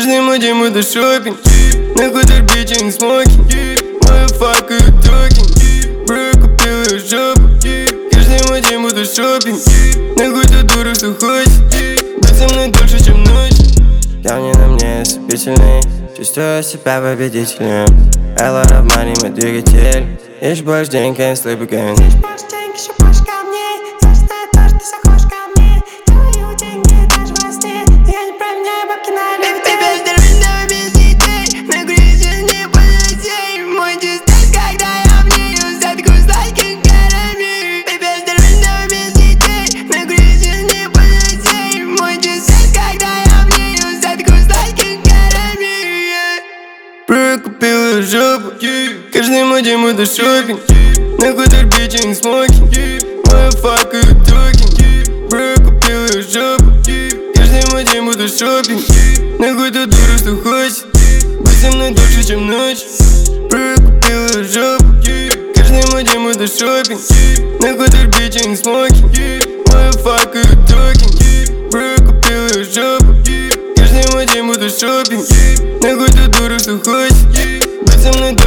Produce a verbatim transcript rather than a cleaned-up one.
Каждый мой день буду шопинг. Нахуй торбичинг, смокинг. Мою факаю токинг. Бро, купил ее жопу. Каждый мой день буду шопинг. Нахуй ту дуру, что хочет быть со мной дольше, чем ночь. Явни на мне ослепительный, чувствую себя победителем. A lot of money, мой двигатель. Ищешь больше денег, can't sleep again. Ищешь больше денег, еще больше камней. Зачитай то, что ты захочешь ко мне. Делаю деньги даже во сне. Я не променяю бабки на людей. Baby, здоровенного без детей. На груди не полетей. Мой дисталь, когда я в нее задку с лайком горами. Baby, здоровенного без детей. На груди не полетей. Мой дисталь, когда я в нее задку с лайком горами. Бро, купил ее жопу. Каждый мой день буду шопинг. Нахуй торбичинг, смокинг. Мою факаю токинг. Бро, купил ее жопу. Каждый мой день буду шопинг. Нахуй ту дуру, что хочет быть со мной дольше, чем ночь. Бро, купил ее жопу. Каждый мой день буду шопинг. Нахуй торбичинг, смокинг. Мою факаю токинг. Бро, купил ее жопу. Каждый мой день буду шопинг. Нахуй ту дуру, что хочет быть со мной дольше.